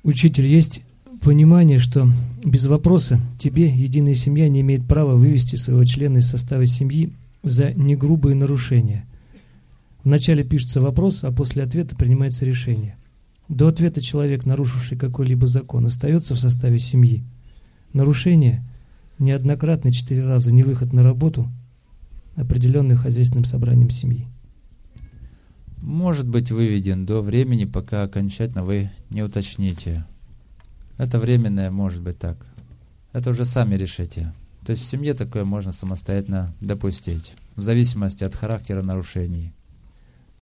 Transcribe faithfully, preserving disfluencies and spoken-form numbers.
Учитель, есть понимание, что без вопроса тебе единая семья не имеет права вывести своего члена из состава семьи за негрубые нарушения. Вначале пишется вопрос, а после ответа принимается решение. До ответа человек, нарушивший какой-либо закон, остается в составе семьи. Нарушение неоднократно четыре раза, невыход на работу, определенный хозяйственным собранием семьи. Может быть выведен до времени, пока окончательно вы не уточните. Это временное, может быть так. Это уже сами решите. То есть в семье такое можно самостоятельно допустить, в зависимости от характера нарушений.